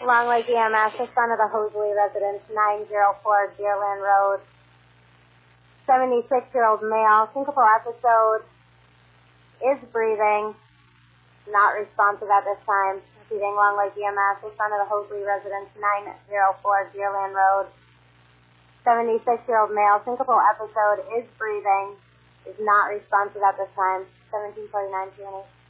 Long Lake EMS, the son of the Hosley residence, 904 Deerland Road. 76-year-old male, syncopal episode, is breathing, not responsive at this time. Receiving Long Lake EMS, the son of the Hosley residence, 904 Deerland Road. 76-year-old male, syncopal episode, is breathing, is not responsive at this time. 1749 PNH.